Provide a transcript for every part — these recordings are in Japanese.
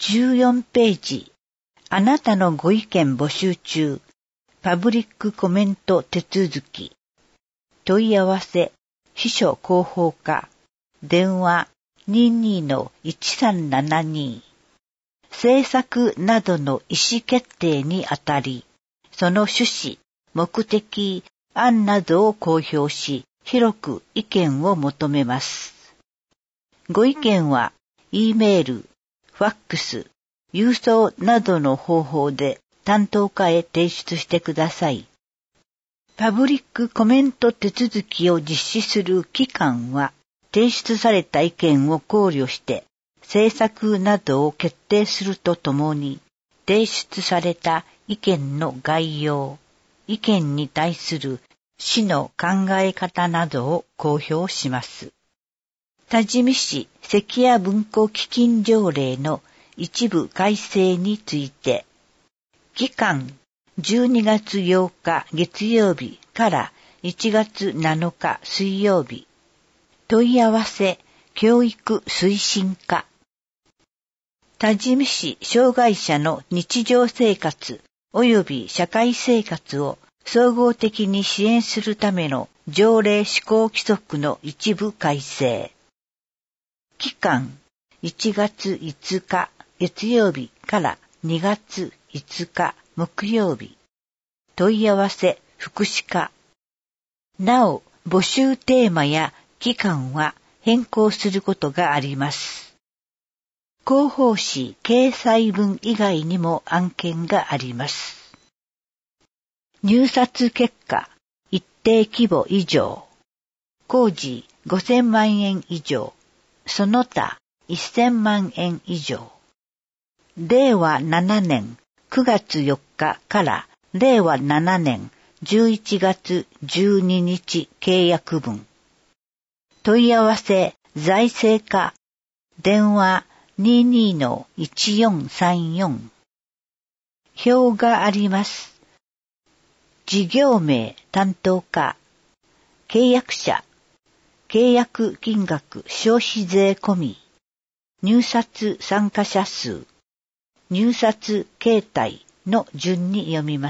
14ページ。あなたのご意見募集中。パブリックコメント手続き。問い合わせ、秘書広報課。電話 22-1372。政策などの意思決定にあたり、その趣旨、目的、案などを公表し、広く意見を求めます。ご意見は、Eメール、ファックス、郵送などの方法で担当課へ提出してください。パブリックコメント手続きを実施する機関は、提出された意見を考慮して、政策などを決定するとともに、提出された意見の概要、意見に対する市の考え方などを公表します。多治見市関屋文庫基金条例の一部改正について、期間12月8日月曜日から1月7日水曜日、問い合わせ教育推進課。多治見市障害者の日常生活及び社会生活を総合的に支援するための条例施行規則の一部改正。期間1月5日月曜日から2月5日木曜日。問い合わせ福祉課。なお、募集テーマや期間は変更することがあります。広報誌掲載文以外にも案件があります。入札結果、一定規模以上。工事5000万円以上。その他1000万円以上。令和7年9月4日から令和7年11月12日契約分。問い合わせ財政課。電話 22-1434。表があります。事業名担当課。契約者。契約金額消費税込み。入札参加者数。入札形態の順に読みます。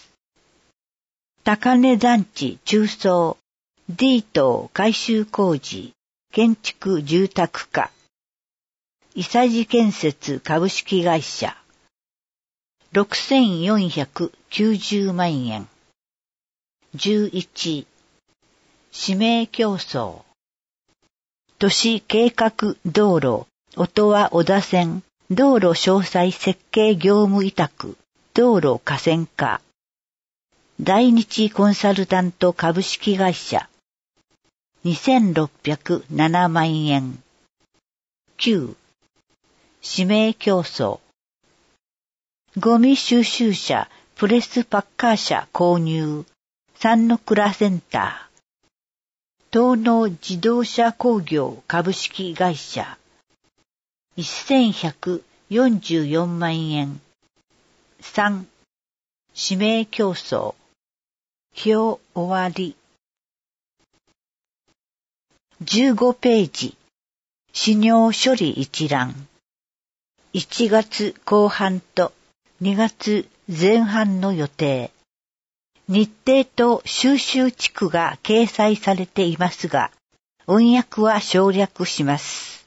高根団地中層 D 棟改修工事建築住宅課。伊佐治建設株式会社。6490万円。11。指名競争。都市計画道路、音羽小田線、道路詳細設計業務委託、道路河川課。大日コンサルタント株式会社。2607万円。9. 指名競争。ゴミ収集車、プレスパッカー車購入。三の倉センター。東農自動車工業株式会社。1144万円。3. 指名競争。表終わり。15ページ。資料処理一覧。1月後半と2月前半の予定。日程と収集地区が掲載されていますが、音訳は省略します。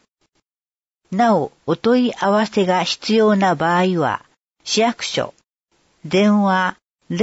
なお、お問い合わせが必要な場合は、市役所、電話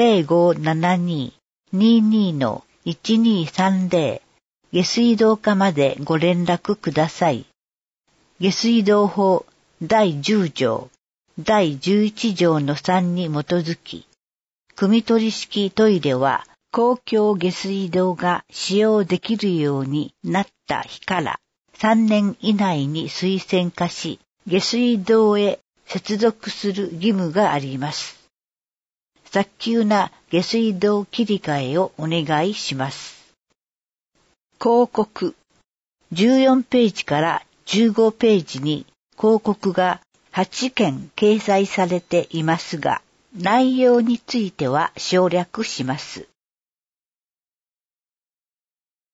0572-22-1230 下水道課までご連絡ください。下水道法第10条、第11条の3に基づき、汲み取り式トイレは公共下水道が使用できるようになった日から3年以内に推薦化し、下水道へ接続する義務があります。早急な下水道切り替えをお願いします。広告。14ページから15ページに広告が8件掲載されていますが、内容については省略します。